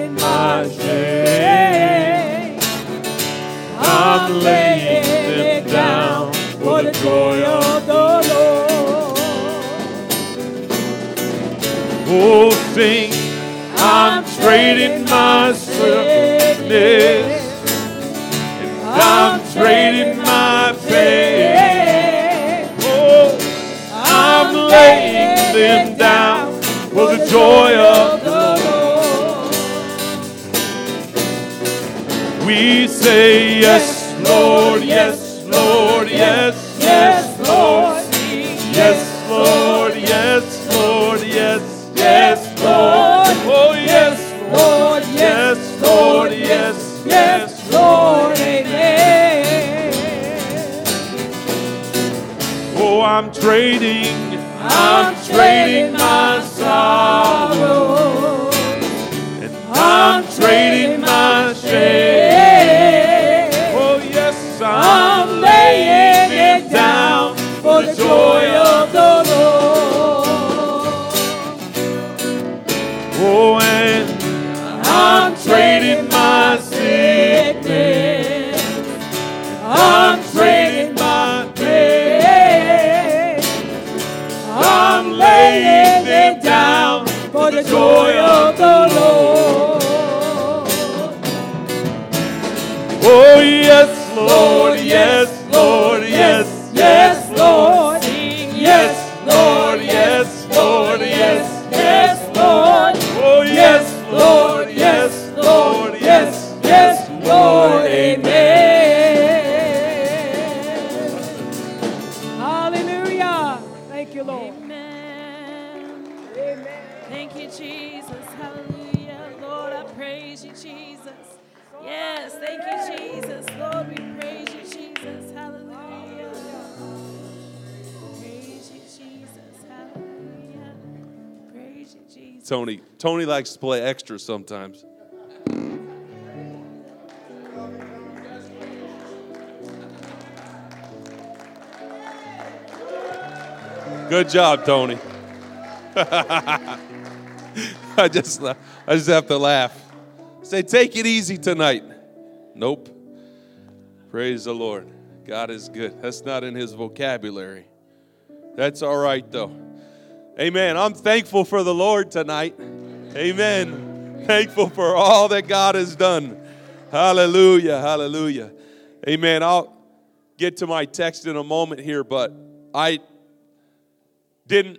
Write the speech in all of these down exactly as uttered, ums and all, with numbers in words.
trading my shame. I'm laying them down for the joy of the Lord. Oh, sing, I'm trading my sickness. I'm trading my pain. Oh, I'm laying them down for the joy of the Lord. We say yes, Lord, yes, Lord, yes, yes, Lord. Yes, Lord, yes, Lord, yes, yes, Lord. Oh, yes, Lord, yes, Lord, yes, yes, Lord, amen. Oh, I'm trading, I'm trading my sorrow, and I'm trading my shame. Oh, yes, I'm laying it down for the joy of the Lord. Oh, and I'm trading my sickness. I'm trading my pain. I'm laying it down for the joy of the Lord. Oh, yes, Lord, yes, Lord, yes, yes, Lord. Yes, Lord, yes, Lord, yes, yes, Lord. Oh, yes, Lord, yes, Lord, yes, yes, Lord, amen. Hallelujah. Thank you, Lord. Amen. Amen. Thank you, Jesus. Hallelujah. Lord, I praise you, Jesus. Yes, thank you, Jesus. Lord, we praise you, Jesus. Hallelujah. Praise you, Jesus. Hallelujah. Praise you, Jesus. Tony, Tony likes to play extra sometimes. Good job, Tony. I just, I just have to laugh. Say, take it easy tonight. Nope. Praise the Lord. God is good. That's not in his vocabulary. That's all right, though. Amen. I'm thankful for the Lord tonight. Amen. Thankful for all that God has done. Hallelujah. Hallelujah. Amen. I'll get to my text in a moment here, but I didn't.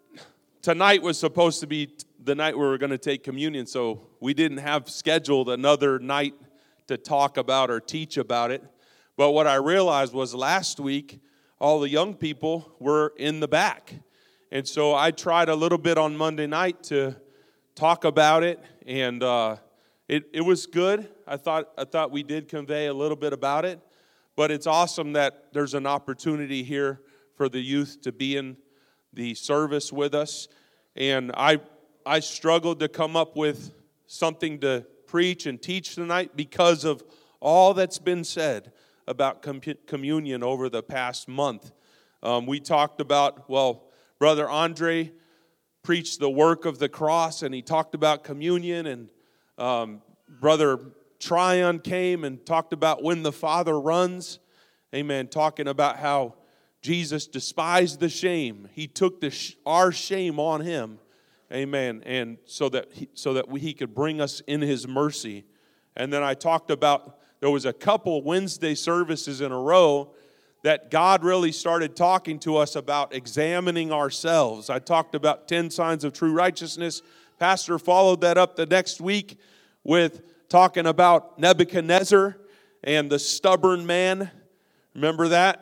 Tonight was supposed to be the night we were going to take communion, so we didn't have scheduled another night to talk about or teach about it. But what I realized was last week, all the young people were in the back. And so I tried a little bit on Monday night to talk about it, and uh, it, it was good. I thought I thought we did convey a little bit about it. But it's awesome that there's an opportunity here for the youth to be in the service with us. And I I struggled to come up with something to preach and teach tonight because of all that's been said about com- communion over the past month. Um, we talked about, well, Brother Andre preached the work of the cross, and he talked about communion, and um, Brother Tryon came and talked about when the Father runs, amen, talking about how Jesus despised the shame. He took the sh- our shame on him, amen, and so that he, so that we, he could bring us in his mercy. And then I talked about, there was a couple Wednesday services in a row that God really started talking to us about examining ourselves. I talked about ten signs of true righteousness. Pastor followed that up the next week with talking about Nebuchadnezzar and the stubborn man. Remember that?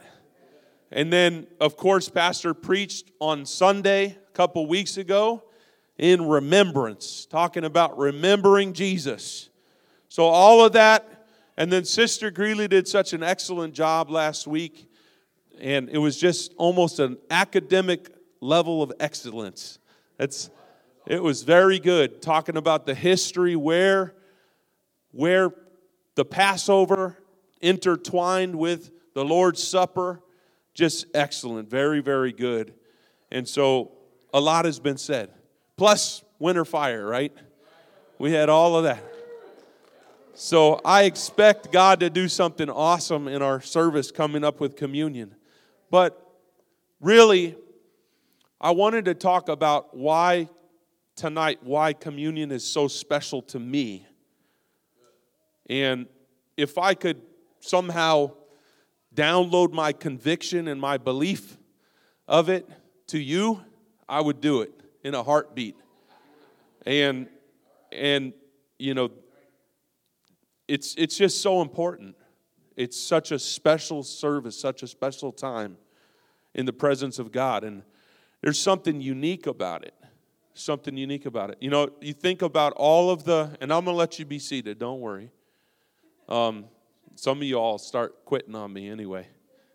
And then, of course, Pastor preached on Sunday a couple weeks ago in remembrance, talking about remembering Jesus. So all of that. And then Sister Greeley did such an excellent job last week. And it was just almost an academic level of excellence. It's, it was very good, talking about the history, where, where the Passover intertwined with the Lord's Supper. Just excellent, very, very good. And so a lot has been said. Plus winter fire, right? We had all of that. So I expect God to do something awesome in our service coming up with communion. But really, I wanted to talk about why tonight, why communion is so special to me. And if I could somehow download my conviction and my belief of it to you, I would do it in a heartbeat. And, and you know, it's it's just so important. It's such a special service, such a special time in the presence of God. And there's something unique about it. Something unique about it. You know, you think about all of the, and I'm going to let you be seated, don't worry. Um, some of you all start quitting on me anyway.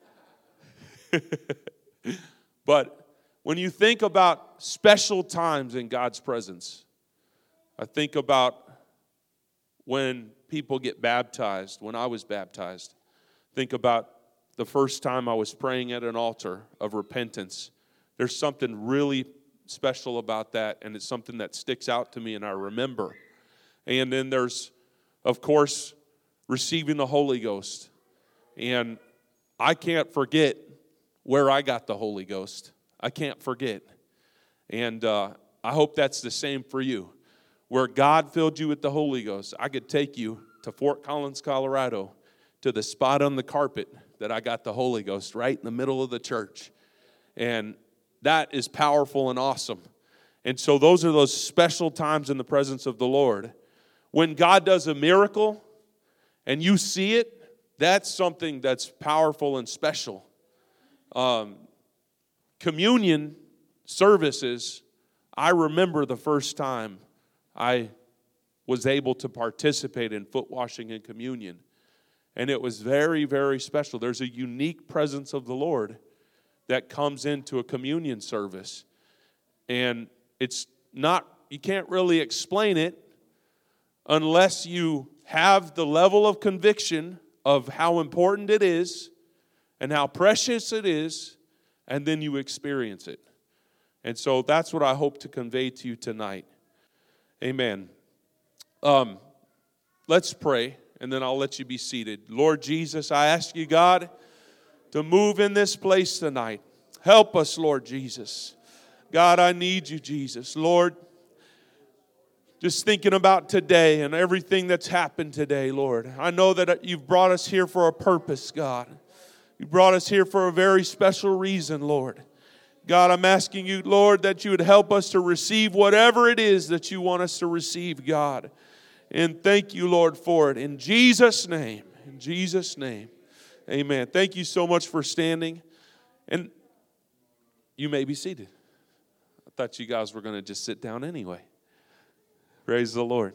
But when you think about special times in God's presence, I think about when people get baptized, when I was baptized. Think about the first time I was praying at an altar of repentance. There's something really special about that, and it's something that sticks out to me and I remember. And then there's, of course, receiving the Holy Ghost. And I can't forget where I got the Holy Ghost. I can't forget. And uh, I hope that's the same for you. Where God filled you with the Holy Ghost, I could take you to Fort Collins, Colorado, to the spot on the carpet that I got the Holy Ghost, right in the middle of the church. And that is powerful and awesome. And so those are those special times in the presence of the Lord. When God does a miracle and you see it, that's something that's powerful and special. Um, communion services, I remember the first time I was able to participate in foot washing and communion. And it was very, very special. There's a unique presence of the Lord that comes into a communion service. And it's not, you can't really explain it unless you have the level of conviction of how important it is and how precious it is, and then you experience it. And so that's what I hope to convey to you tonight. Amen. Um, let's pray, and then I'll let you be seated. Lord Jesus, I ask you, God, to move in this place tonight. Help us, Lord Jesus. God, I need you, Jesus. Lord, just thinking about today and everything that's happened today, Lord. I know that you've brought us here for a purpose, God. You brought us here for a very special reason, Lord. God, I'm asking you, Lord, that you would help us to receive whatever it is that you want us to receive, God. And thank you, Lord, for it. In Jesus' name, in Jesus' name, amen. Thank you so much for standing. And you may be seated. I thought you guys were going to just sit down anyway. Praise the Lord.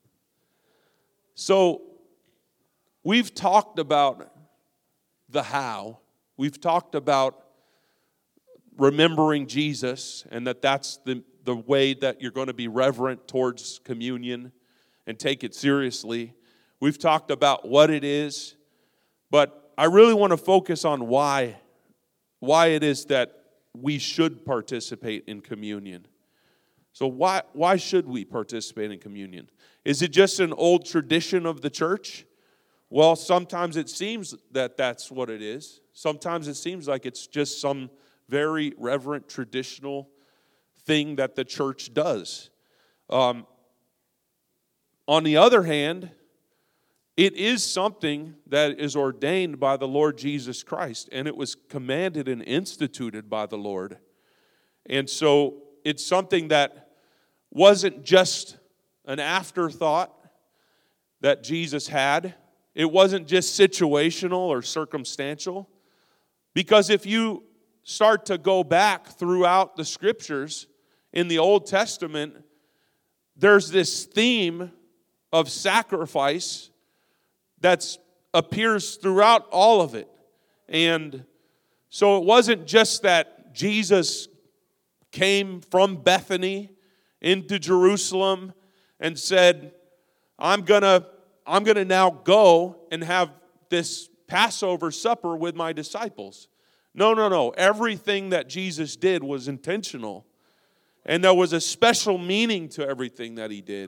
So, we've talked about the how. We've talked about remembering Jesus, and that that's the, the way that you're going to be reverent towards communion and take it seriously. We've talked about what it is, but I really want to focus on why, why it is that we should participate in communion. So why, why should we participate in communion? Is it just an old tradition of the church? Well, sometimes it seems that that's what it is. Sometimes it seems like it's just some very reverent, traditional thing that the church does. Um, on the other hand, it is something that is ordained by the Lord Jesus Christ, and it was commanded and instituted by the Lord. And so it's something that wasn't just an afterthought that Jesus had. It wasn't just situational or circumstantial. Because if you start to go back throughout the scriptures in the Old Testament, there's this theme of sacrifice that appears throughout all of it. And so it wasn't just that Jesus came from Bethany into Jerusalem and said, I'm gonna, I'm gonna now go and have this Passover supper with my disciples. No, no, no. Everything that Jesus did was intentional. And there was a special meaning to everything that he did.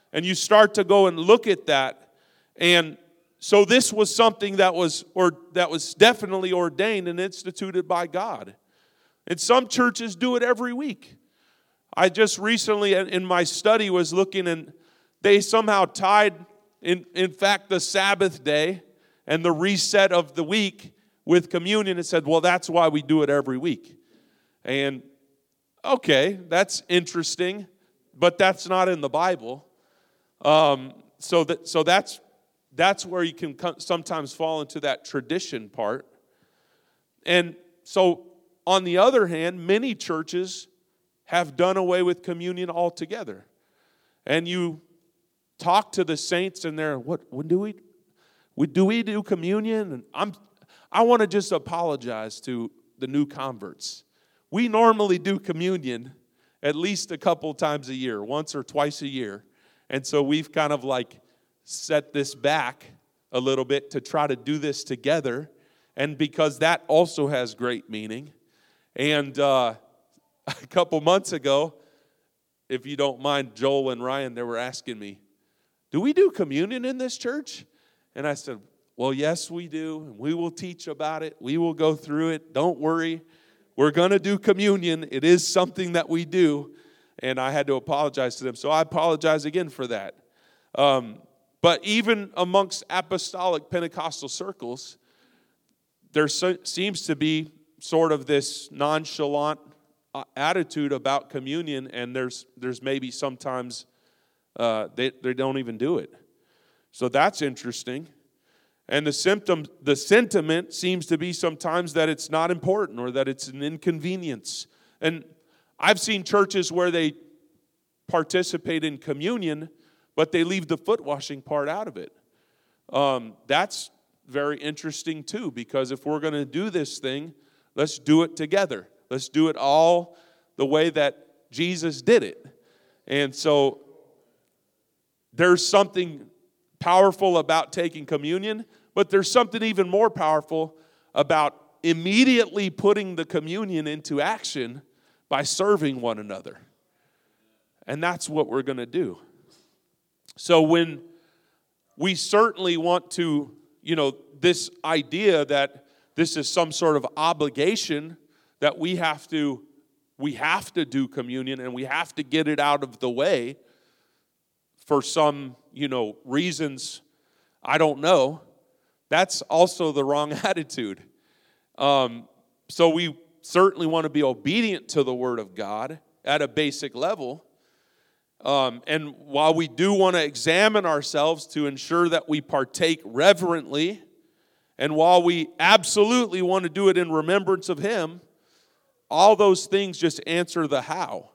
And you start to go and look at that. And so this was something that was or that was definitely ordained and instituted by God. And some churches do it every week. I just recently in my study was looking, and they somehow tied, in, in fact, the Sabbath day and the reset of the week with communion and said, well, that's why we do it every week. And okay, that's interesting, but that's not in the Bible. Um, so that so that's that's where you can sometimes fall into that tradition part. And so, on the other hand, many churches have done away with communion altogether. And you talk to the saints, and they're, what? When do we? we do we do communion? And I'm. I want to just apologize to the new converts. We normally do communion at least a couple times a year, once or twice a year. And so we've kind of like set this back a little bit to try to do this together. And because that also has great meaning. And uh, a couple months ago, if you don't mind, Joel and Ryan, they were asking me, do we do communion in this church? And I said, well, yes, we do. And we will teach about it. We will go through it. Don't worry. We're going to do communion. It is something that we do. And I had to apologize to them. So I apologize again for that. Um, but even amongst apostolic Pentecostal circles, there so, seems to be sort of this nonchalant attitude about communion. And there's there's maybe sometimes uh, they, they don't even do it. So that's interesting. And the symptom, the sentiment seems to be sometimes that it's not important or that it's an inconvenience. And I've seen churches where they participate in communion, but they leave the foot washing part out of it. Um, that's very interesting too, because if we're going to do this thing, let's do it together. Let's do it all the way that Jesus did it. And so there's something powerful about taking communion, but there's something even more powerful about immediately putting the communion into action by serving one another. And that's what we're going to do. So when we certainly want to, you know, this idea that this is some sort of obligation that we have to we have to do communion and we have to get it out of the way for some, you know, reasons I don't know. That's also the wrong attitude. Um, so we certainly want to be obedient to the Word of God at a basic level. Um, and while we do want to examine ourselves to ensure that we partake reverently, and while we absolutely want to do it in remembrance of Him, all those things just answer the how.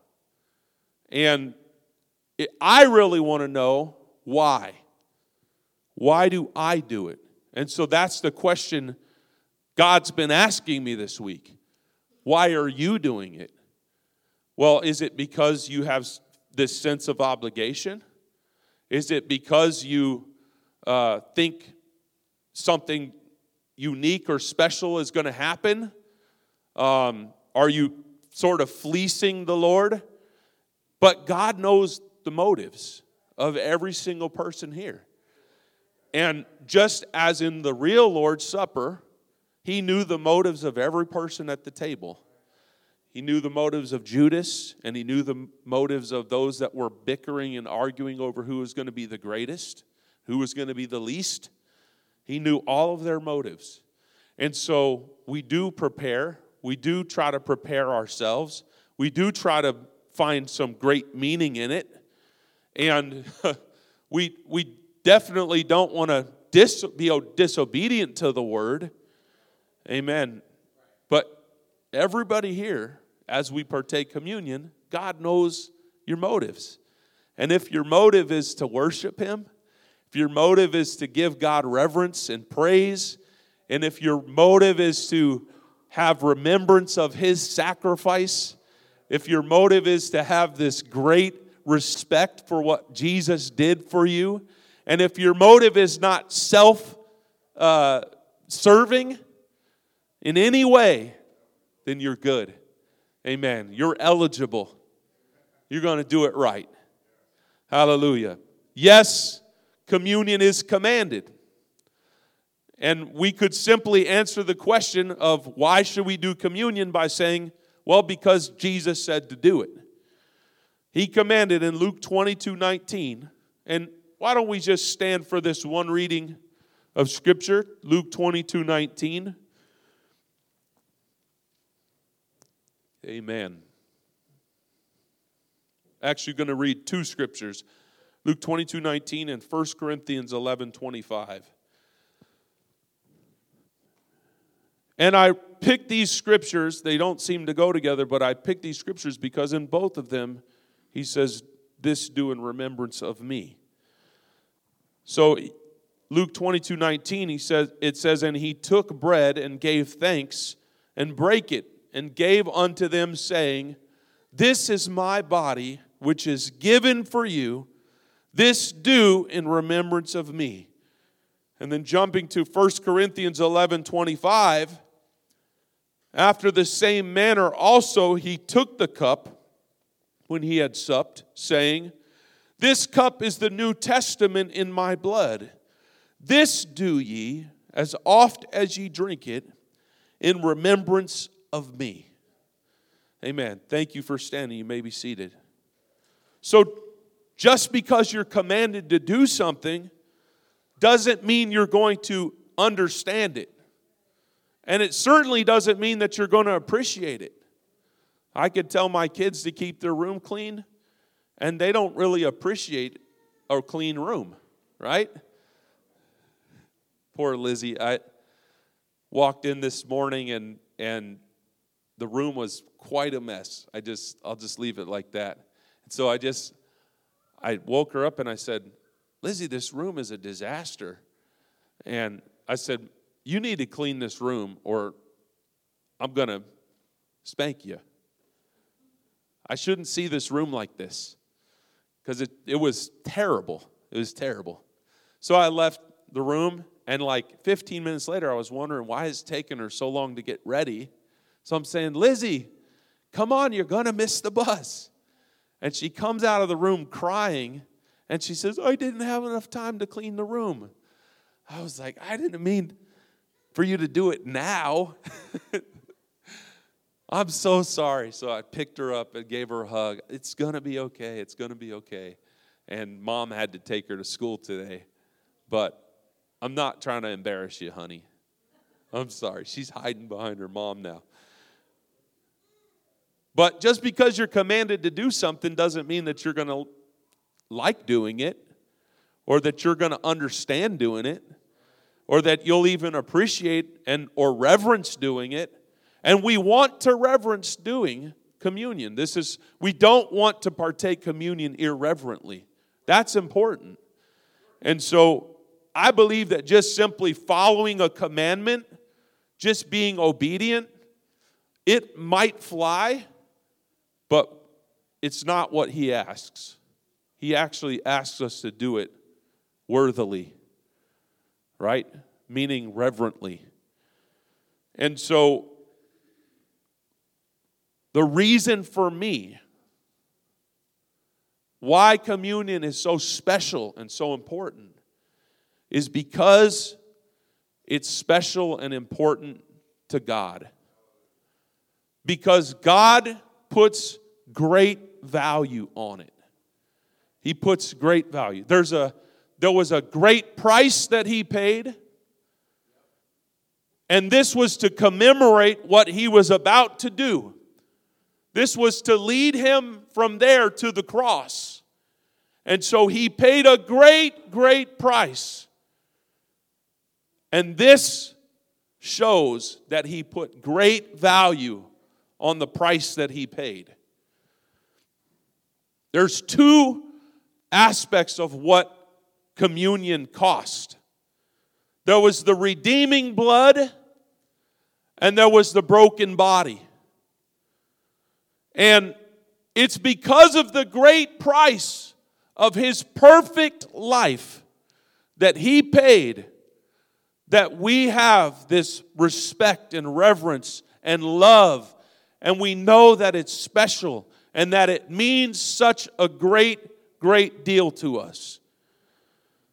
And it, I really want to know why. Why do I do it? And so that's the question God's been asking me this week. Why are you doing it? Well, is it because you have this sense of obligation? Is it because you uh, think something unique or special is going to happen? Um, are you sort of fleecing the Lord? But God knows the motives of every single person here. And just as in the real Lord's Supper, He knew the motives of every person at the table. He knew the motives of Judas, and He knew the motives of those that were bickering and arguing over who was going to be the greatest, who was going to be the least. He knew all of their motives. And so we do prepare. We do try to prepare ourselves. We do try to find some great meaning in it. And we we definitely don't want to dis, be disobedient to the Word. Amen. But everybody here, as we partake communion, God knows your motives. And if your motive is to worship Him, if your motive is to give God reverence and praise, and if your motive is to have remembrance of His sacrifice, if your motive is to have this great respect for what Jesus did for you, and if your motive is not self-serving uh, in any way, then you're good. Amen. You're eligible. You're going to do it right. Hallelujah. Yes, communion is commanded. And we could simply answer the question of why should we do communion by saying, well, because Jesus said to do it. He commanded in Luke twenty-two nineteen. And why don't we just stand for this one reading of Scripture, Luke twenty-two nineteen. Amen. Actually going to read two scriptures, Luke twenty-two nineteen and First Corinthians eleven twenty-five. And I picked these scriptures, they don't seem to go together, but I picked these scriptures because in both of them, he says, this do in remembrance of me. So Luke twenty-two nineteen, he says, it says, and he took bread and gave thanks and brake it and gave unto them, saying, this is my body, which is given for you. This do in remembrance of me. And then jumping to First Corinthians eleven twenty-five, after the same manner also he took the cup when he had supped, saying, this cup is the New Testament in my blood. This do ye, as oft as ye drink it, in remembrance of me. Amen. Thank you for standing. You may be seated. So, just because you're commanded to do something doesn't mean you're going to understand it. And it certainly doesn't mean that you're going to appreciate it. I could tell my kids to keep their room clean, and they don't really appreciate a clean room, right? Poor Lizzie. I walked in this morning, and and the room was quite a mess. I just, I'll just leave it like that. And so I just, I woke her up and I said, Lizzie, this room is a disaster. And I said, you need to clean this room or I'm going to spank you. I shouldn't see this room like this because it, it was terrible. It was terrible. So I left the room, and like fifteen minutes later, I was wondering why it's taking her so long to get ready. So I'm saying, Lizzie, come on, you're going to miss the bus. And she comes out of the room crying, and she says, I didn't have enough time to clean the room. I was like, I didn't mean for you to do it now. I'm so sorry. So I picked her up and gave her a hug. It's going to be okay. It's going to be okay. And Mom had to take her to school today. But I'm not trying to embarrass you, honey. I'm sorry. She's hiding behind her mom now. But just because you're commanded to do something doesn't mean that you're going to like doing it, or that you're going to understand doing it, or that you'll even appreciate and or reverence doing it. And we want to reverence doing communion. This is, we don't want to partake communion irreverently. That's important. And so I believe that just simply following a commandment, just being obedient, it might fly, but it's not what he asks. He actually asks us to do it worthily, right? Meaning reverently. And so the reason for me why communion is so special and so important is because it's special and important to God. Because God puts great value on it. He puts great value. There's a, there was a great price that he paid. And this was to commemorate what he was about to do. This was to lead him from there to the cross. And so he paid a great, great price. And this shows that he put great value on the price that he paid. There's two aspects of what communion cost. There was the redeeming blood, and there was the broken body. And it's because of the great price of his perfect life that he paid that we have this respect and reverence and love, and we know that it's special and that it means such a great, great deal to us.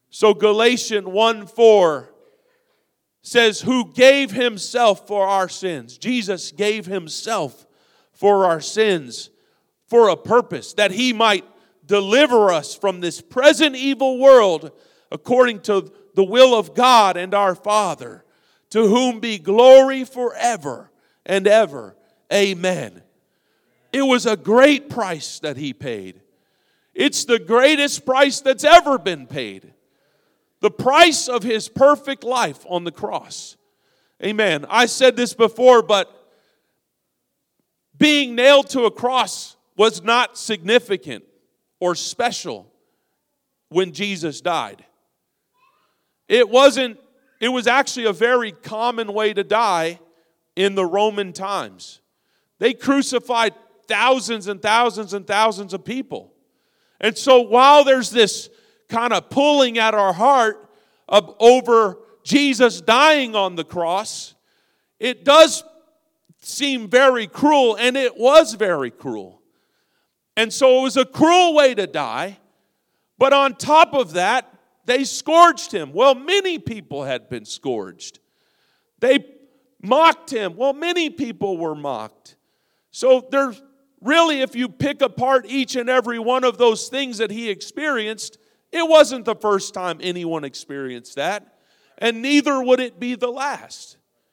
So Galatians one four says, who gave himself for our sins. Jesus gave himself for our sins for a purpose, that he might deliver us from this present evil world according to the will of God and our Father, to whom be glory forever and ever. Amen. It was a great price that he paid. It's the greatest price that's ever been paid. The price of his perfect life on the cross. Amen. I said this before, but being nailed to a cross was not significant or special when Jesus died. It wasn't, it was actually a very common way to die in the Roman times. They crucified thousands and thousands and thousands of people. And so while there's this kind of pulling at our heart of, over Jesus dying on the cross, it does seem very cruel, and it was very cruel. And so it was a cruel way to die, but on top of that, they scourged him. Well, many people had been scourged. They mocked him. Well, many people were mocked. So there's really, if you pick apart each and every one of those things that he experienced, it wasn't the first time anyone experienced that, and neither would it be the last.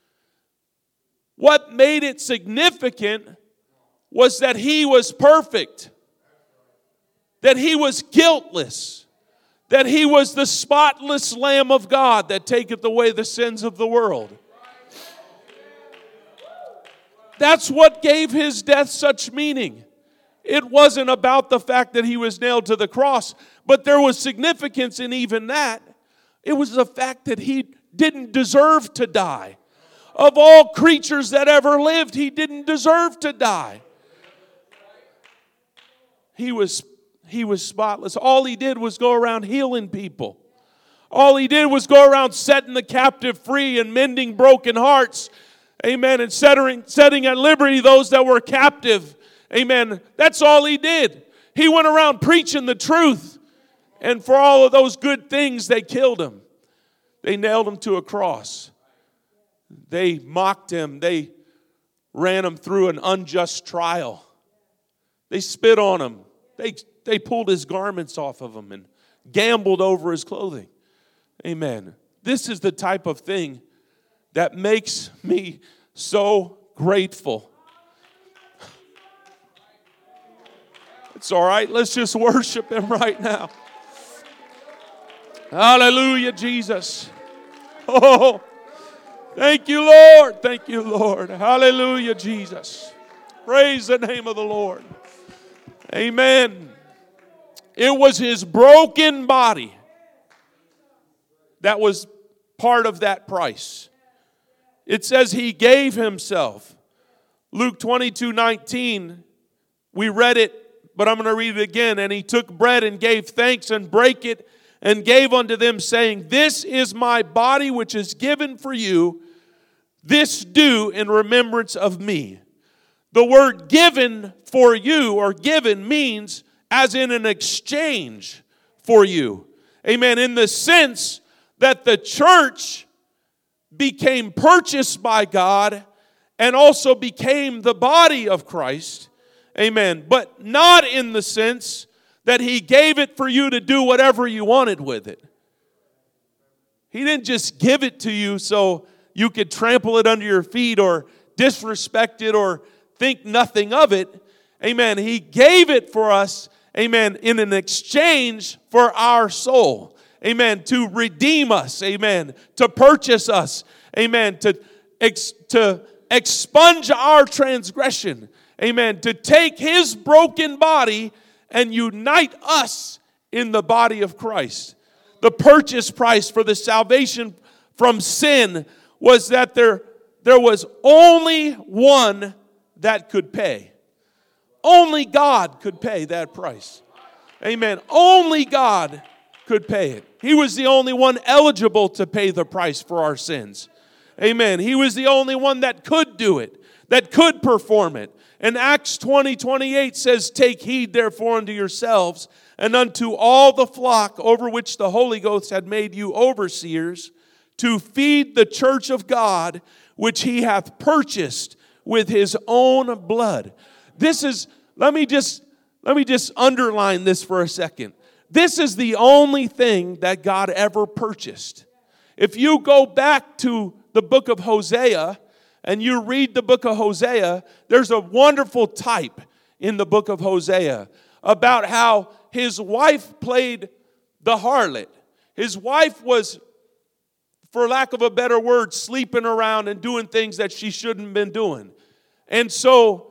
What made it significant was that he was perfect, that he was guiltless, that he was the spotless Lamb of God that taketh away the sins of the world. That's what gave his death such meaning. It wasn't about the fact that he was nailed to the cross, but there was significance in even that. It was the fact that he didn't deserve to die. Of all creatures that ever lived, he didn't deserve to die. He was, he was spotless. All he did was go around healing people. All he did was go around setting the captive free and mending broken hearts. Amen. And setting, setting at liberty those that were captive. Amen. That's all he did. He went around preaching the truth. And for all of those good things, they killed him. They nailed him to a cross. They mocked him. They ran him through an unjust trial. They spit on him. They, they pulled his garments off of him and gambled over his clothing. Amen. This is the type of thing that makes me so grateful. It's all right. Let's just worship him right now. Hallelujah, Jesus. Oh, thank you, Lord. Thank you, Lord. Hallelujah, Jesus. Praise the name of the Lord. Amen. It was his broken body that was part of that price. It says he gave himself. Luke twenty-two nineteen, we read it, but I'm going to read it again. And he took bread and gave thanks and brake it and gave unto them, saying, this is my body which is given for you. This do in remembrance of me. The word given for you or given means as in an exchange for you. Amen. In the sense that the church became purchased by God and also became the body of Christ. Amen. But not in the sense that he gave it for you to do whatever you wanted with it. He didn't just give it to you so you could trample it under your feet or disrespect it or think nothing of it. Amen. He gave it for us, amen, in an exchange for our soul. Amen. To redeem us. Amen. To purchase us. Amen. To, ex, to expunge our transgression. Amen. To take his broken body and unite us in the body of Christ. The purchase price for the salvation from sin was that there, there was only one that could pay. Only God could pay that price. Amen. Only God could pay it. He was the only one eligible to pay the price for our sins. Amen. He was the only one that could do it, that could perform it. And Acts twenty twenty-eight says, take heed therefore unto yourselves and unto all the flock over which the Holy Ghost had made you overseers, to feed the church of God, which he hath purchased with his own blood. This is, let me just, let me just underline this for a second. This is the only thing that God ever purchased. If you go back to the book of Hosea and you read the book of Hosea, there's a wonderful type in the book of Hosea about how his wife played the harlot. His wife was, for lack of a better word, sleeping around and doing things that she shouldn't have been doing. And so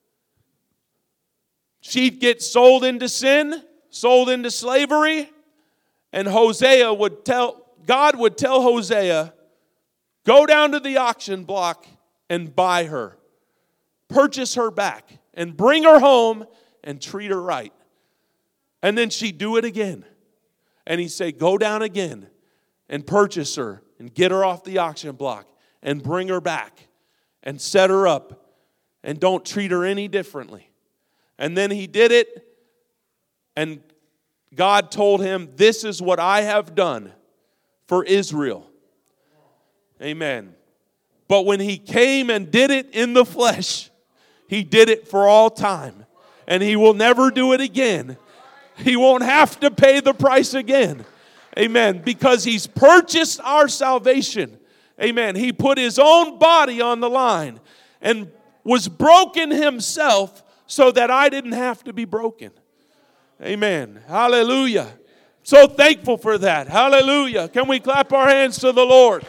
she'd get sold into sin, sold into slavery, and Hosea would tell, God would tell Hosea, go down to the auction block and buy her. Purchase her back and bring her home and treat her right. And then she'd do it again. And he'd say, go down again and purchase her and get her off the auction block and bring her back and set her up and don't treat her any differently. And then he did it, and God told him, this is what I have done for Israel. Amen. But when he came and did it in the flesh, he did it for all time. And he will never do it again. He won't have to pay the price again. Amen. Because he's purchased our salvation. Amen. He put his own body on the line and was broken himself so that I didn't have to be broken. Amen. Hallelujah. So thankful for that. Hallelujah. Can we clap our hands to the Lord?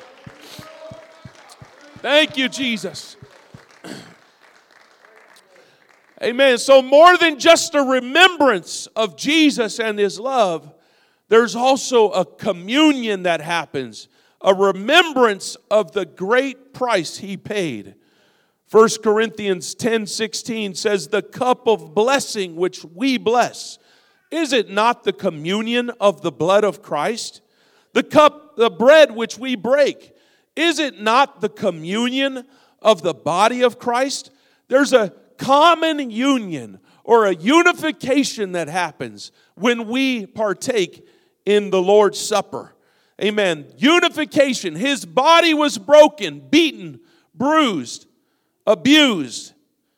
Thank you, Jesus. Amen. So more than just a remembrance of Jesus and his love, there's also a communion that happens, a remembrance of the great price he paid. First Corinthians ten sixteen says, the cup of blessing which we bless, is it not the communion of the blood of Christ? The cup, the bread which we break, is it not the communion of the body of Christ? There's a common union or a unification that happens when we partake in the Lord's Supper. Amen. Unification. His body was broken, beaten, bruised, abused,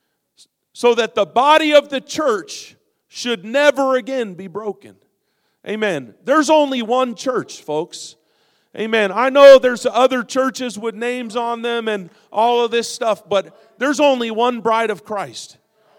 so that the body of the church should never again be broken. Amen. There's only one church, folks. Amen. I know there's other churches with names on them and all of this stuff, but there's only one bride of Christ.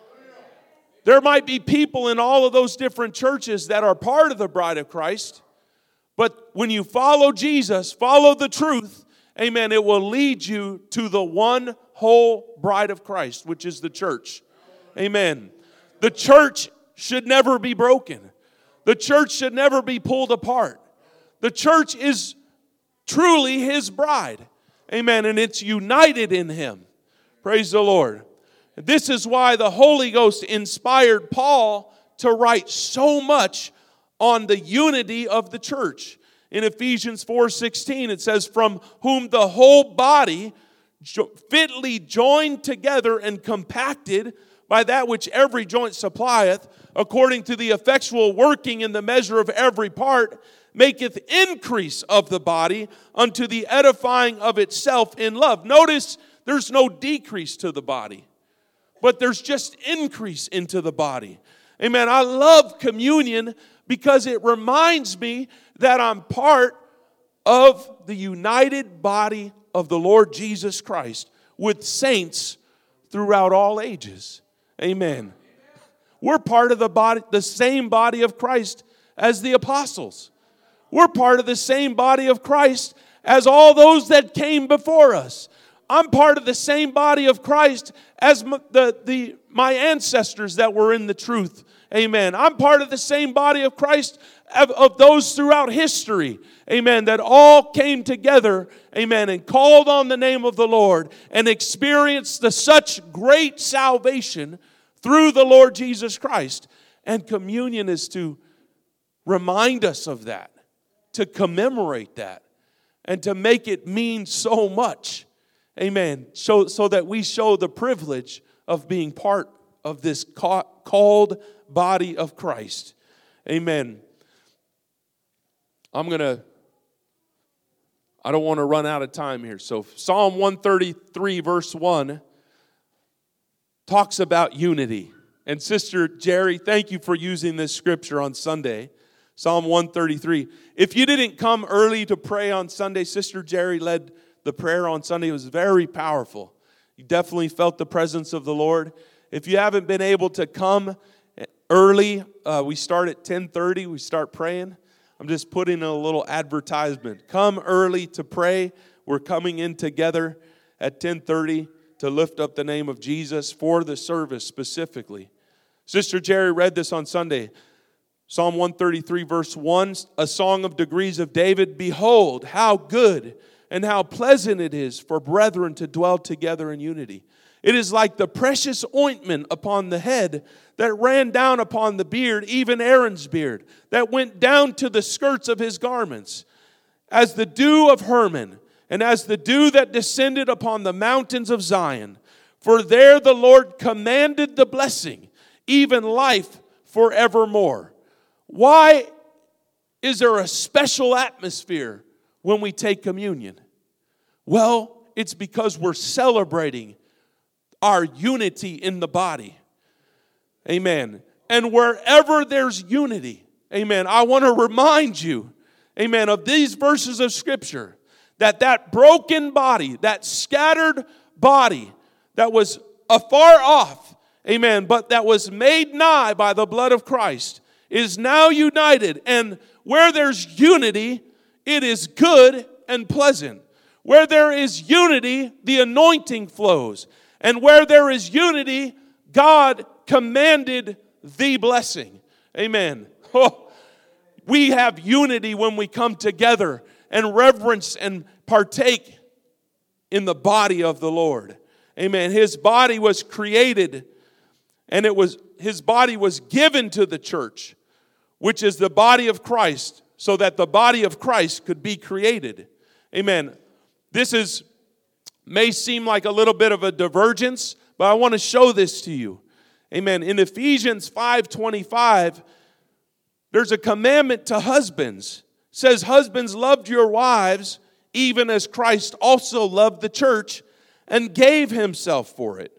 There might be people in all of those different churches that are part of the bride of Christ, but when you follow Jesus, follow the truth, amen, it will lead you to the one whole bride of Christ, which is the church. Amen. The church should never be broken. The church should never be pulled apart. The church is truly his bride. Amen. And it's united in him. Praise the Lord. This is why the Holy Ghost inspired Paul to write so much on the unity of the church. In Ephesians four sixteen, it says, from whom the whole body fitly joined together and compacted by that which every joint supplieth, according to the effectual working in the measure of every part, maketh increase of the body unto the edifying of itself in love. Notice there's no decrease to the body, but there's just increase into the body. Amen. I love communion because it reminds me that I'm part of the united body of the Lord Jesus Christ with saints throughout all ages. Amen. We're part of the body, the same body of Christ as the apostles. We're part of the same body of Christ as all those that came before us. I'm part of the same body of Christ as the, the, my ancestors that were in the truth. Amen. I'm part of the same body of Christ of, of those throughout history. Amen. That all came together. Amen. And called on the name of the Lord and experienced the such great salvation through the Lord Jesus Christ. And communion is to remind us of that, to commemorate that, and to make it mean so much. Amen. So, so that we show the privilege of being part of this called body of Christ. Amen. I'm going to, I don't want to run out of time here. So Psalm one thirty-three verse one talks about unity. And Sister Jerry, thank you for using this scripture on Sunday. Psalm one thirty-three. If you didn't come early to pray on Sunday, Sister Jerry led the prayer on Sunday. It was very powerful. You definitely felt the presence of the Lord. If you haven't been able to come early, uh, we start at ten thirty. We start praying. I'm just putting in a little advertisement. Come early to pray. We're coming in together at ten thirty to lift up the name of Jesus for the service specifically. Sister Jerry read this on Sunday. Psalm one thirty-three verse one, a song of degrees of David. Behold, how good and how pleasant it is for brethren to dwell together in unity. It is like the precious ointment upon the head that ran down upon the beard, even Aaron's beard, that went down to the skirts of his garments, as the dew of Hermon, and as the dew that descended upon the mountains of Zion. For there the Lord commanded the blessing, even life forevermore. Why is there a special atmosphere when we take communion? Well, it's because we're celebrating our unity in the body. Amen. And wherever there's unity, amen, I want to remind you, amen, of these verses of Scripture, that that broken body, that scattered body that was afar off, amen, but that was made nigh by the blood of Christ, is now united. And where there's unity, it is good and pleasant. Where there is unity, the anointing flows. And where there is unity, God commanded the blessing. Amen. Oh, we have unity when we come together and reverence and partake in the body of the Lord. Amen. His body was created, and it was his body was given to the church, which is the body of Christ, so that the body of Christ could be created. Amen. This is may seem like a little bit of a divergence, but I want to show this to you. Amen. In Ephesians five twenty-five, there's a commandment to husbands. It says, husbands, loved your wives, even as Christ also loved the church and gave himself for it.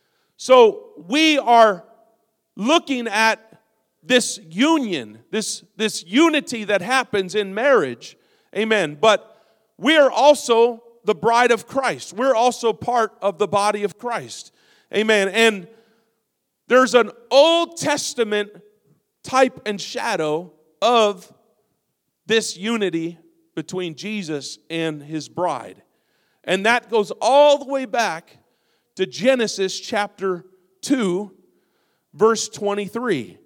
So we are looking at this union, this, this unity that happens in marriage. Amen. But we are also the bride of Christ. We're also part of the body of Christ. Amen. And there's an Old Testament type and shadow of this unity between Jesus and his bride. And that goes all the way back to Genesis chapter two, verse twenty-three.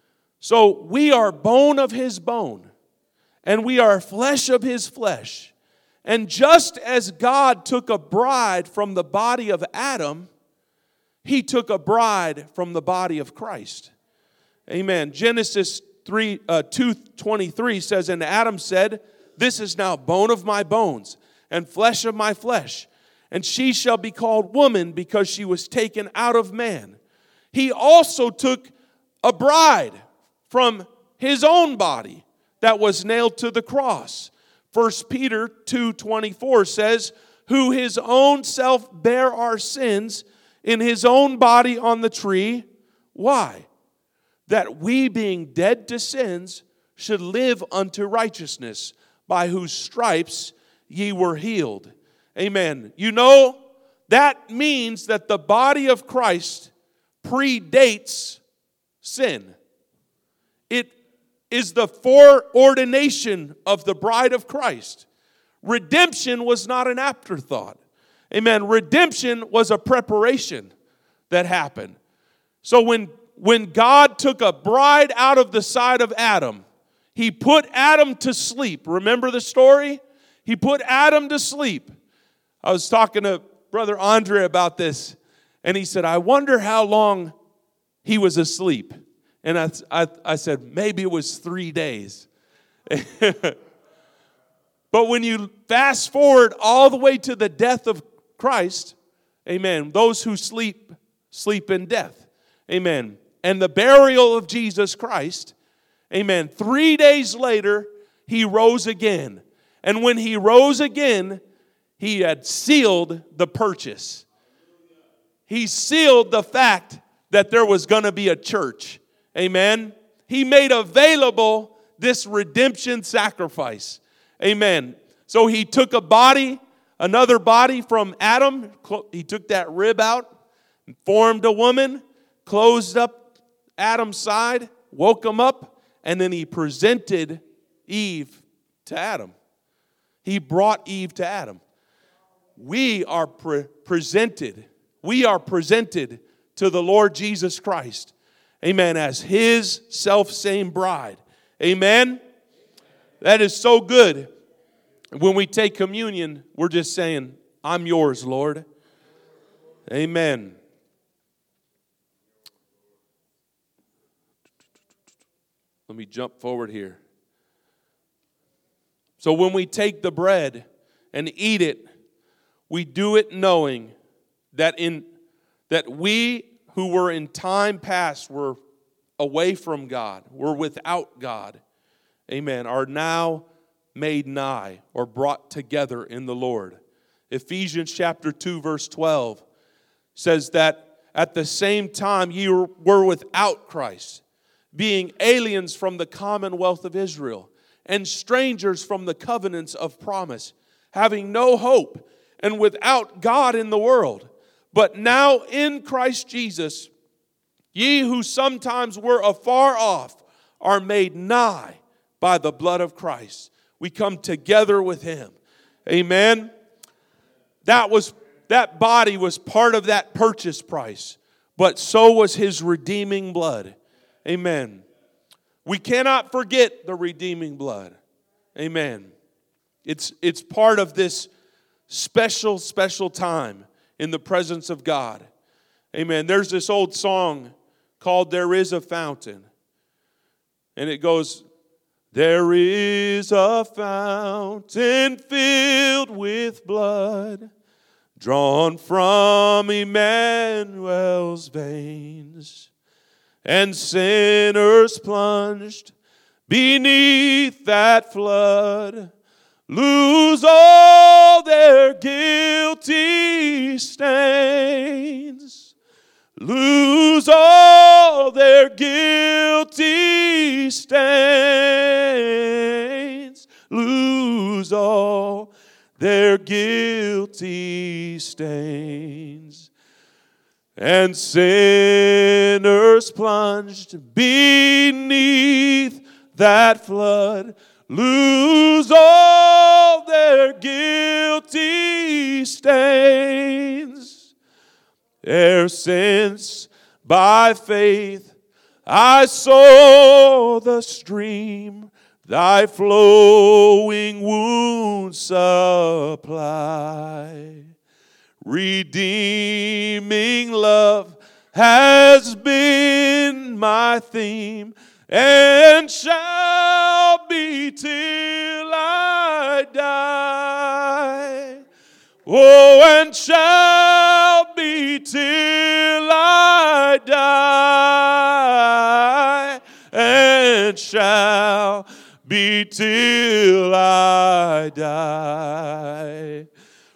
So we are bone of his bone, and we are flesh of his flesh. And just as God took a bride from the body of Adam, he took a bride from the body of Christ. Amen. Genesis three, uh, two twenty-three says, and Adam said, this is now bone of my bones and flesh of my flesh. And she shall be called woman because she was taken out of man. He also took a bride from his own body that was nailed to the cross. First Peter two twenty-four says, who his own self bare our sins in his own body on the tree. Why? That we, being dead to sins, should live unto righteousness, by whose stripes ye were healed. Amen. You know, that means that the body of Christ predates sin. It is the foreordination of the bride of Christ. Redemption was not an afterthought. Amen. Redemption was a preparation that happened. So when, when God took a bride out of the side of Adam, he put Adam to sleep. Remember the story? He put Adam to sleep. I was talking to Brother Andre about this, and he said, I wonder how long he was asleep. And I, I, I said, maybe it was three days. But when you fast forward all the way to the death of Christ, amen, those who sleep, sleep in death. Amen. And the burial of Jesus Christ, Amen. Three days later, he rose again. And when he rose again, he had sealed the purchase. He sealed the fact that there was going to be a church. Amen. He made available this redemption sacrifice. Amen. So he took a body, another body from Adam. He took that rib out, formed a woman, closed up Adam's side, woke him up, and then he presented Eve to Adam. He brought Eve to Adam. We are pre- presented, we are presented to the Lord Jesus Christ. Amen. As his self-same bride. Amen. That is so good. When we take communion, we're just saying, I'm yours, Lord. Amen. Let me jump forward here. So when we take the bread and eat it, we do it knowing that in that we who were in time past were away from God, were without God, amen, are now made nigh or brought together in the Lord. Ephesians chapter two verse twelve says that at the same time ye were without Christ, being aliens from the commonwealth of Israel, and strangers from the covenants of promise, having no hope, and without God in the world. But now in Christ Jesus, ye who sometimes were afar off are made nigh by the blood of Christ. We come together with him. Amen. That was that body was part of that purchase price, but so was his redeeming blood. Amen. We cannot forget the redeeming blood. Amen. It's, it's part of this special, special time in the presence of God. Amen. There's this old song called There Is a Fountain. And it goes, there is a fountain filled with blood, drawn from Emmanuel's veins, and sinners plunged beneath that flood lose all their guilty stains, lose all their guilty stains, lose all their guilty stains. And sinners plunged beneath that flood lose all their guilty stains. Ere since by faith I saw the stream thy flowing wounds supply. Redeeming love has been my theme, and shall be till I die. Oh, and shall be till I die, and shall be till I die.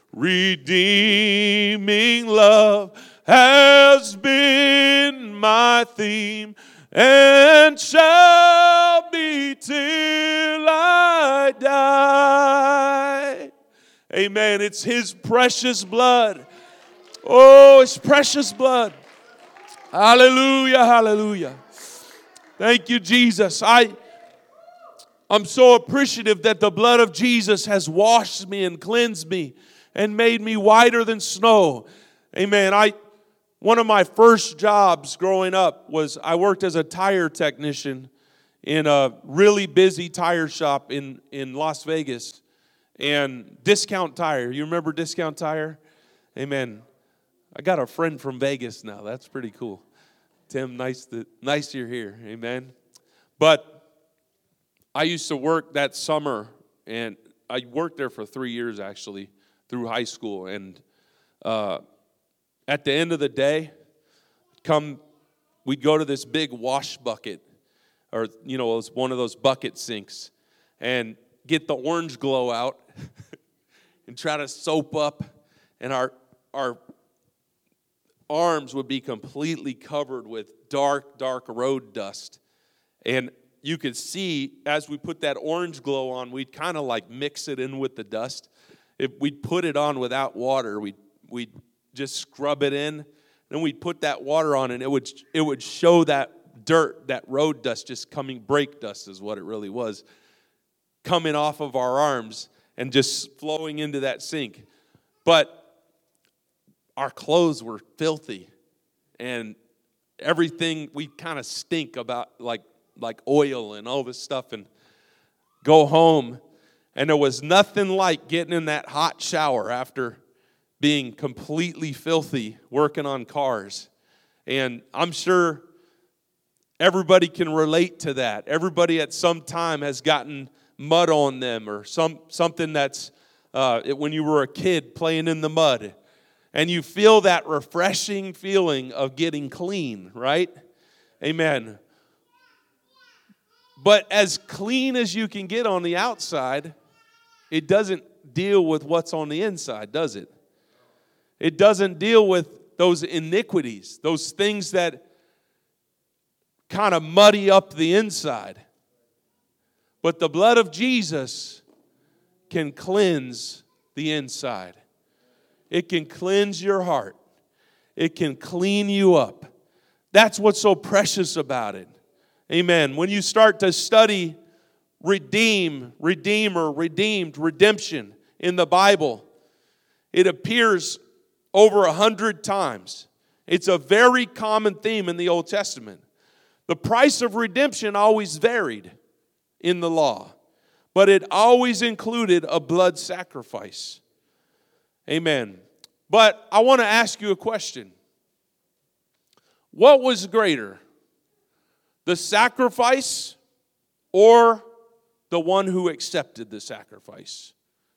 Redeeming love has been my theme, and shall be till I die. Amen. It's his precious blood. Oh, it's precious blood. Hallelujah, hallelujah. Thank you, Jesus. I, I'm so appreciative that the blood of Jesus has washed me and cleansed me and made me whiter than snow. Amen. I One of my first jobs growing up was I worked as a tire technician in a really busy tire shop in, in Las Vegas. And Discount Tire. You remember Discount Tire? Amen. I got a friend from Vegas now. That's pretty cool. Tim, nice, to, nice you're here. Amen. But I used to work that summer, and I worked there for three years actually through high school. And uh, at the end of the day, come, we'd go to this big wash bucket or, you know, it was one of those bucket sinks, and get the orange glow out and try to soap up, and our our arms would be completely covered with dark, dark road dust. And you could see as we put that orange glow on, we'd kind of like mix it in with the dust. If we'd put it on without water, we'd, we'd just scrub it in. Then we'd put that water on, and it would it would show that dirt, that road dust just coming, brake dust is what it really was, coming off of our arms and just flowing into that sink. But our clothes were filthy, and everything, we kind of stink about like like oil and all this stuff, and go home, and there was nothing like getting in that hot shower after being completely filthy, working on cars. And I'm sure everybody can relate to that. Everybody at some time has gotten mud on them, or some something that's uh, it, when you were a kid playing in the mud, and you feel that refreshing feeling of getting clean, right? Amen. But as clean as you can get on the outside, it doesn't deal with what's on the inside, does it? It doesn't deal with those iniquities, those things that kind of muddy up the inside. But the blood of Jesus can cleanse the inside. It can cleanse your heart. It can clean you up. That's what's so precious about it. Amen. When you start to study redeem, redeemer, redeemed, redemption in the Bible, it appears over a hundred times. It's a very common theme in the Old Testament. The price of redemption always varied in the law, but it always included a blood sacrifice. Amen. But I want to ask you a question. What was greater, the sacrifice or the one who accepted the sacrifice?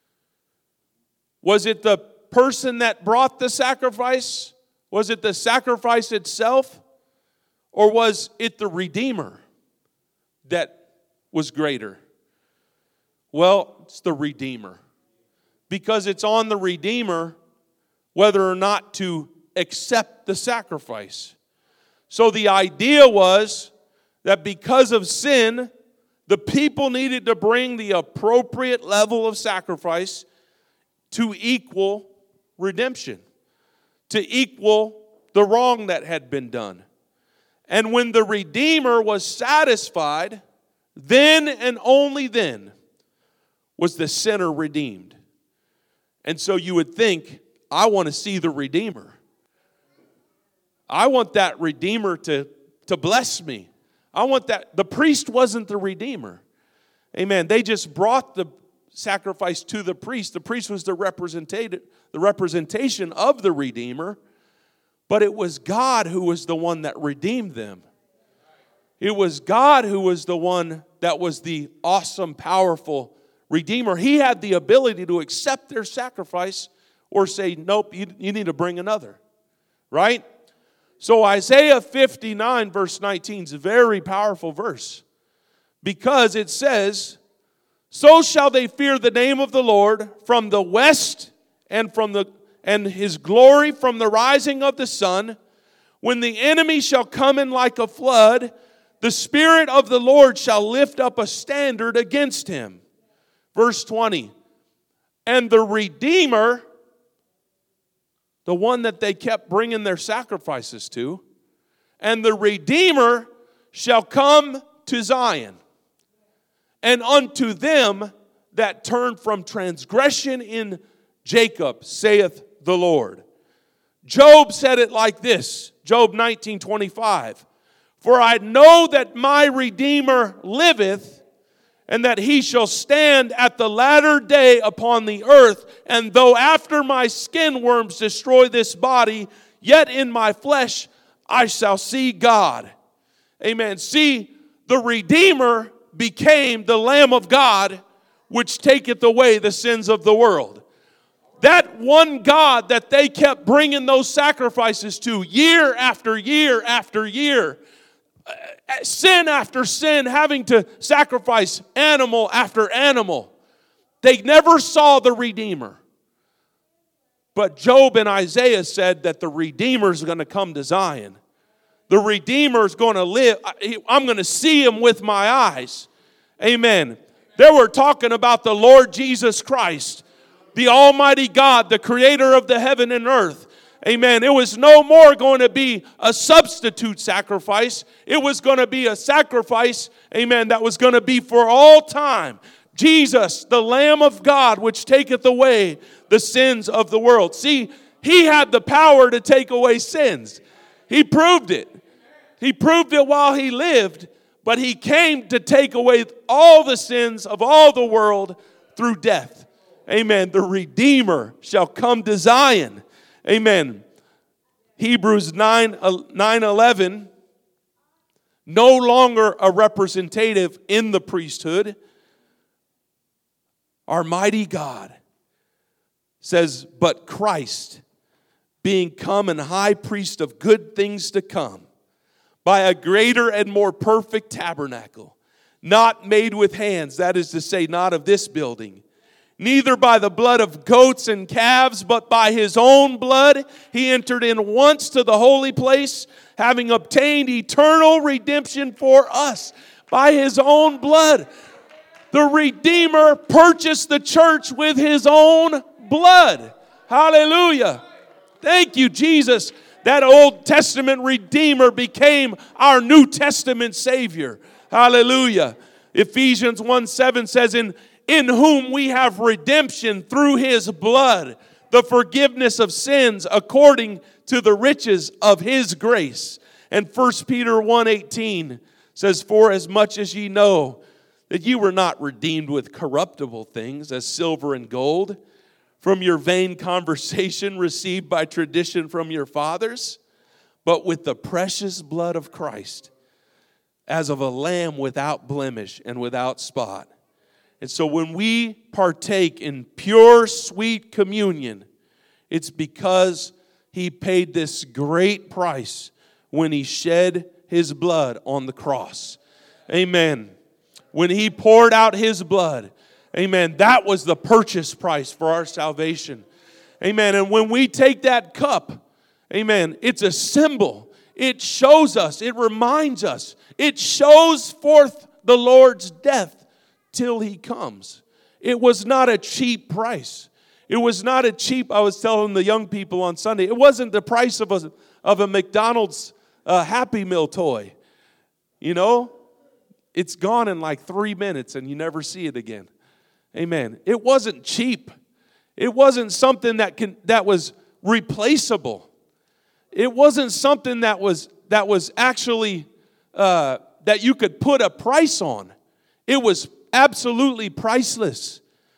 Was it the person that brought the sacrifice? Was it the sacrifice itself? Or was it the Redeemer that was greater? Well, it's the Redeemer. Because it's on the Redeemer whether or not to accept the sacrifice. So the idea was that because of sin, the people needed to bring the appropriate level of sacrifice to equal redemption, to equal the wrong that had been done. And when the Redeemer was satisfied, then and only then was the sinner redeemed. And so you would think, I want to see the Redeemer. I want that Redeemer to, to bless me. I want that. The priest wasn't the Redeemer. Amen. They just brought the sacrifice to the priest. The priest was the representation, the representation of the Redeemer, but it was God who was the one that redeemed them. It was God who was the one that was the awesome, powerful Redeemer. He had the ability to accept their sacrifice or say, nope, you, you need to bring another. Right? So Isaiah fifty-nine verse nineteen is a very powerful verse because it says, so shall they fear the name of the Lord from the west and from the and his glory from the rising of the sun. When the enemy shall come in like a flood, the Spirit of the Lord shall lift up a standard against him. Verse twenty, and the Redeemer, the one that they kept bringing their sacrifices to, and the Redeemer shall come to Zion, and unto them that turn from transgression in Jacob, saith the Lord. Job said it like this, Job nineteen twenty-five, for I know that my Redeemer liveth, and that he shall stand at the latter day upon the earth. And though after my skin worms destroy this body, yet in my flesh I shall see God. Amen. See, the Redeemer became the Lamb of God, which taketh away the sins of the world. That one God that they kept bringing those sacrifices to year after year after year, sin after sin, having to sacrifice animal after animal. They never saw the Redeemer. But Job and Isaiah said that the Redeemer is going to come to Zion. The Redeemer is going to live. I'm going to see him with my eyes. Amen. They were talking about the Lord Jesus Christ, the Almighty God, the creator of the heaven and earth. Amen. It was no more going to be a substitute sacrifice. It was going to be a sacrifice, amen, that was going to be for all time. Jesus, the Lamb of God, which taketh away the sins of the world. See, he had the power to take away sins. He proved it. He proved it while he lived, but he came to take away all the sins of all the world through death. Amen. The Redeemer shall come to Zion. Amen. Hebrews nine eleven, no longer a representative in the priesthood. Our mighty God says, but Christ, being come an high priest of good things to come, by a greater and more perfect tabernacle, not made with hands, that is to say, not of this building, neither by the blood of goats and calves, but by his own blood, he entered in once to the holy place, having obtained eternal redemption for us by his own blood. The Redeemer purchased the church with his own blood. Hallelujah. Thank you, Jesus. That Old Testament Redeemer became our New Testament Savior. Hallelujah. Ephesians one seven says, in in whom we have redemption through his blood, the forgiveness of sins according to the riches of his grace. And First Peter one eighteen says, for as much as ye know that ye were not redeemed with corruptible things, as silver and gold, from your vain conversation received by tradition from your fathers, but with the precious blood of Christ, as of a lamb without blemish and without spot. And so when we partake in pure, sweet communion, it's because he paid this great price when he shed his blood on the cross. Amen. When he poured out his blood, amen, that was the purchase price for our salvation. Amen. And when we take that cup, amen, it's a symbol. It shows us, it reminds us, it shows forth the Lord's death till he comes. It was not a cheap price. It was not a cheap, I was telling the young people on Sunday, it wasn't the price of a, of a McDonald's uh, Happy Meal toy. You know, it's gone in like three minutes and you never see it again. Amen. It wasn't cheap. It wasn't something that can that was replaceable. It wasn't something that was that was actually uh, that you could put a price on. It was absolutely priceless.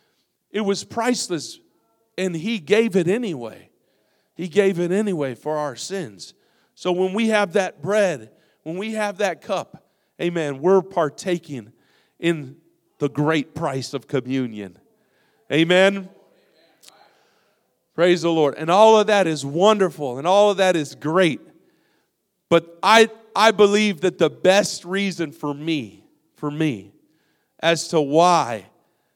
It was priceless, and he gave it anyway. He gave it anyway for our sins. So when we have that bread, when we have that cup, amen, we're partaking in the great price of communion. Amen. Praise the Lord. And all of that is wonderful, and all of that is great. But I I believe that the best reason for me, for me, as to why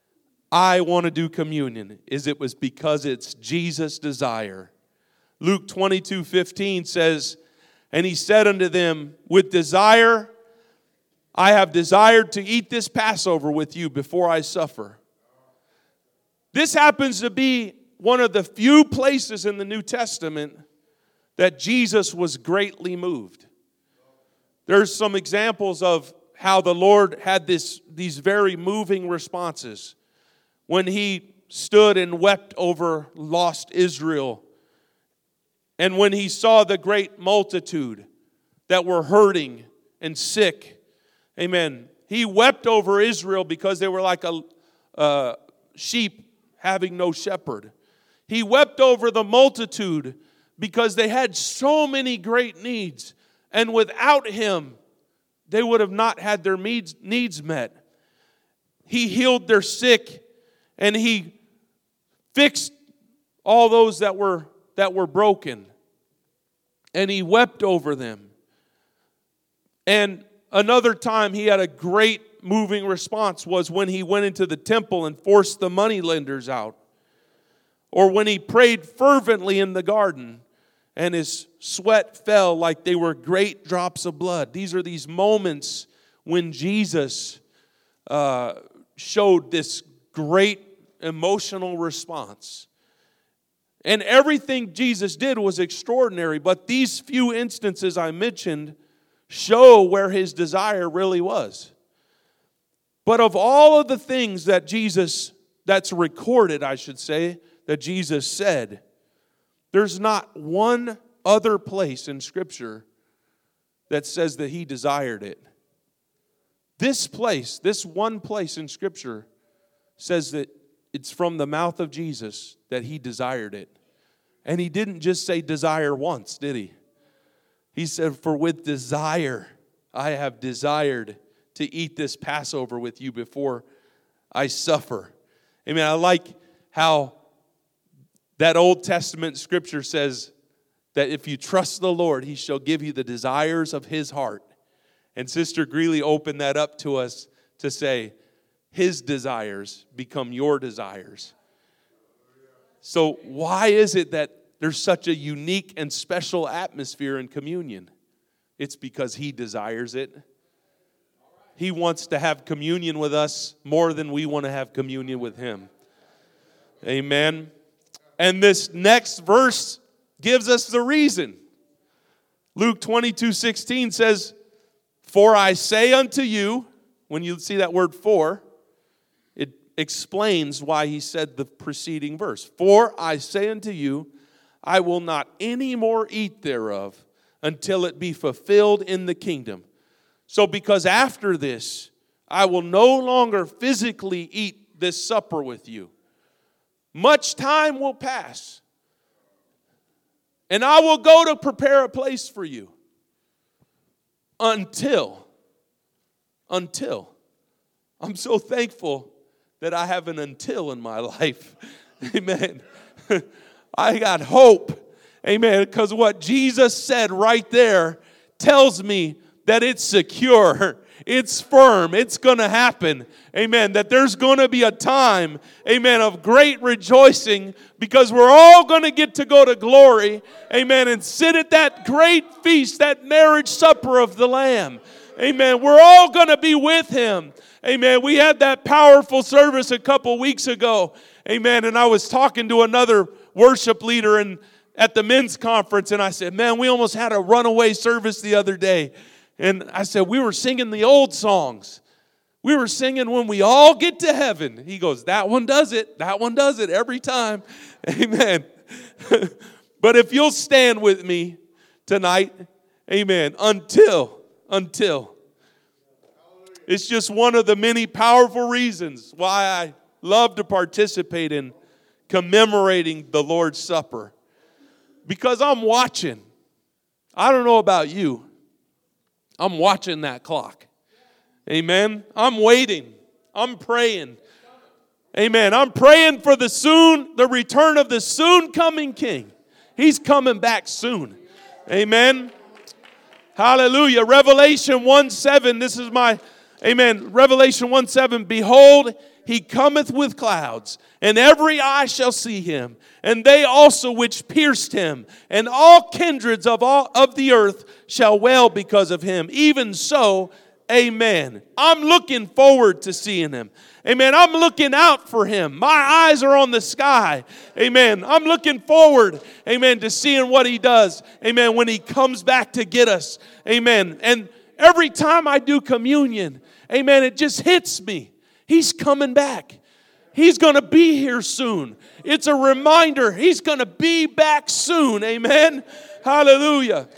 I want to do communion is it was because it's Jesus' desire. Luke twenty-two fifteen says, and he said unto them, with desire I have desired to eat this Passover with you before I suffer. This happens to be one of the few places in the New Testament that Jesus was greatly moved. There's some examples of how the Lord had this, these very moving responses. When he stood and wept over lost Israel, and when he saw the great multitude that were hurting and sick, amen, he wept over Israel because they were like a uh, sheep having no shepherd. He wept over the multitude because they had so many great needs, and without him, they would have not had their needs, needs met. He healed their sick, and he fixed all those that were that were broken. And he wept over them. And another time he had a great moving response was when he went into the temple and forced the moneylenders out. Or when he prayed fervently in the garden and his sweat fell like they were great drops of blood. These are these moments when Jesus uh, showed this great emotional response. And everything Jesus did was extraordinary, but these few instances I mentioned show where his desire really was. But of all of the things that Jesus, that's recorded, I should say, that Jesus said, there's not one other place in Scripture that says that he desired it. This place, this one place in Scripture says that it's from the mouth of Jesus that he desired it. And he didn't just say desire once, did he? He said, for with desire I have desired to eat this Passover with you before I suffer. Amen. I like how that Old Testament scripture says that if you trust the Lord, he shall give you the desires of his heart. And Sister Greeley opened that up to us to say, his desires become your desires. So why is it that there's such a unique and special atmosphere in communion? It's because he desires it. He wants to have communion with us more than we want to have communion with him. Amen. And this next verse gives us the reason. Luke twenty-two sixteen says, for I say unto you, when you see that word for, it explains why he said the preceding verse. For I say unto you, I will not any more eat thereof until it be fulfilled in the kingdom. So because after this, I will no longer physically eat this supper with you. Much time will pass. And I will go to prepare a place for you. Until, until. I'm so thankful that I have an until in my life. Amen. I got hope. Amen. Because what Jesus said right there tells me that it's secure, it's firm, it's going to happen. Amen. That there's going to be a time, amen, of great rejoicing because we're all going to get to go to glory, amen, and sit at that great feast, that marriage supper of the Lamb. Amen. We're all going to be with him. Amen. We had that powerful service a couple weeks ago. Amen. And I was talking to another worship leader and at the men's conference, and I said, man, we almost had a runaway service the other day. And I said, we were singing the old songs. We were singing when we all get to heaven. He goes, that one does it. That one does it every time. Amen. But if you'll stand with me tonight, amen, until, until. It's just one of the many powerful reasons why I love to participate in commemorating the Lord's Supper. Because I'm watching. I don't know about you. I'm watching that clock. Amen. I'm waiting. I'm praying. Amen. I'm praying for the soon, the return of the soon coming King. He's coming back soon. Amen. Hallelujah. Revelation one seven. This is my, amen. Revelation one seven. Behold, he cometh with clouds, and every eye shall see him, and they also which pierced him, and all kindreds of all of the earth shall wail because of him. Even so, amen. I'm looking forward to seeing him. Amen. I'm looking out for him. My eyes are on the sky. Amen. I'm looking forward, amen, to seeing what he does. Amen. When he comes back to get us. Amen. And every time I do communion, amen, it just hits me. He's coming back. He's going to be here soon. It's a reminder. He's going to be back soon. Amen. Hallelujah.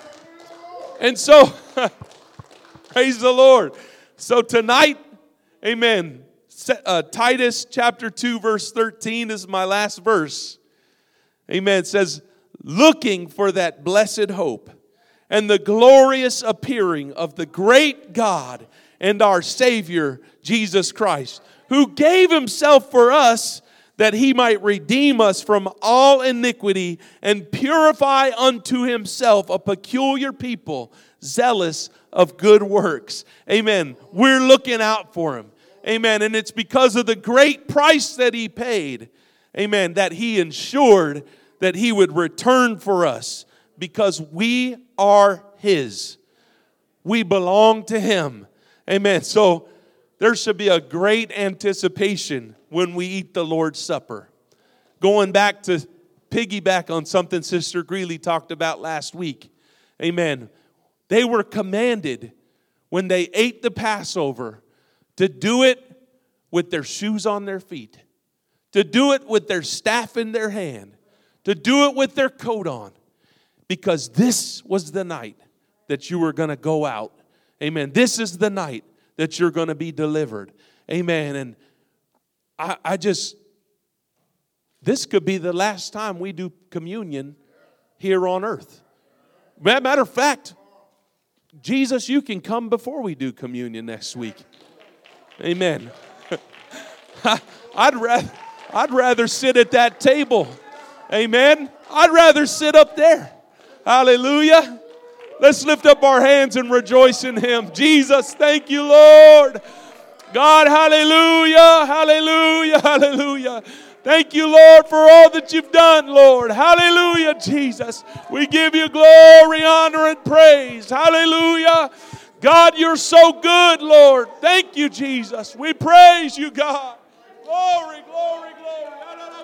And so, praise the Lord. So tonight, amen, uh, Titus chapter two, verse thirteen is my last verse. Amen. It says, looking for that blessed hope and the glorious appearing of the great God and our Savior, Jesus Christ, who gave himself for us that he might redeem us from all iniquity and purify unto himself a peculiar people, zealous of good works. Amen. We're looking out for him. Amen. And it's because of the great price that he paid. Amen. That he ensured that he would return for us because we are his. We belong to him. Amen. So there should be a great anticipation when we eat the Lord's Supper. Going back to piggyback on something Sister Greeley talked about last week. Amen. They were commanded when they ate the Passover to do it with their shoes on their feet, to do it with their staff in their hand, to do it with their coat on, because this was the night that you were going to go out. Amen. This is the night that you're going to be delivered. Amen. And I, I just, this could be the last time we do communion here on earth. Matter of fact, Jesus, you can come before we do communion next week. Amen. I'd rather, I'd rather sit at that table. Amen. I'd rather sit up there. Hallelujah. Let's lift up our hands and rejoice in him. Jesus, thank you, Lord. God, hallelujah, hallelujah, hallelujah. Thank you, Lord, for all that you've done, Lord. Hallelujah, Jesus. We give you glory, honor, and praise. Hallelujah. God, you're so good, Lord. Thank you, Jesus. We praise you, God. Glory, glory, glory.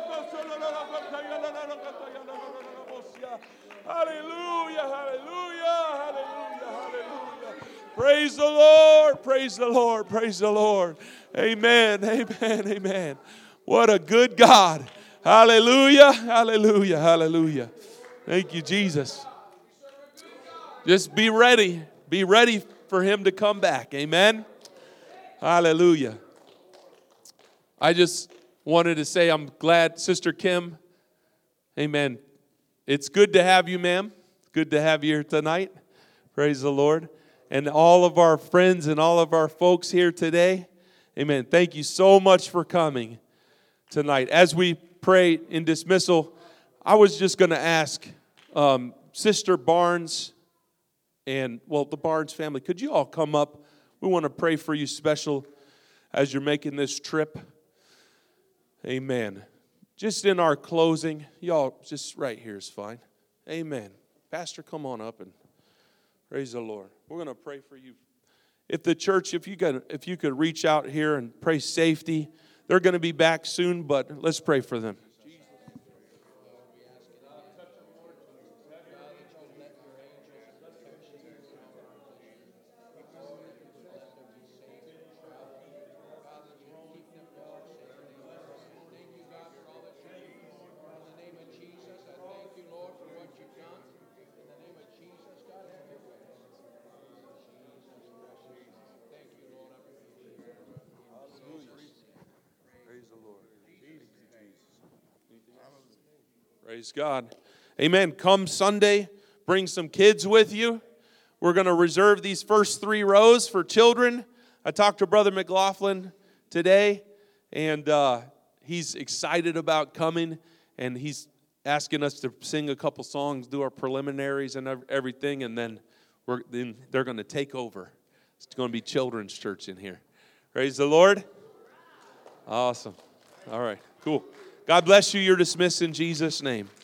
Hallelujah, hallelujah, hallelujah, hallelujah. Praise the Lord, praise the Lord, praise the Lord. Amen, amen, amen. What a good God. Hallelujah, hallelujah, hallelujah. Thank you, Jesus. Just be ready. Be ready for him to come back. Amen. Hallelujah. I just wanted to say I'm glad, Sister Kim. Amen. It's good to have you, ma'am. Good to have you here tonight. Praise the Lord. And all of our friends and all of our folks here today. Amen. Thank you so much for coming tonight. As we pray in dismissal, I was just going to ask um, Sister Barnes and, well, the Barnes family, could you all come up? We want to pray for you special as you're making this trip. Amen. Just in our closing, y'all, just right here is fine. Amen. Pastor, come on up and praise the Lord. We're going to pray for you. If the church, if you could, if you could reach out here and pray safety, they're going to be back soon, but let's pray for them. Praise God. Amen. Come Sunday, bring some kids with you. We're going to reserve these first three rows for children. I talked to Brother McLaughlin today, and uh, he's excited about coming, and he's asking us to sing a couple songs, do our preliminaries and everything, and then, we're, then they're going to take over. It's going to be children's church in here. Praise the Lord. Awesome. All right, cool. God bless you. You're dismissed in Jesus' name.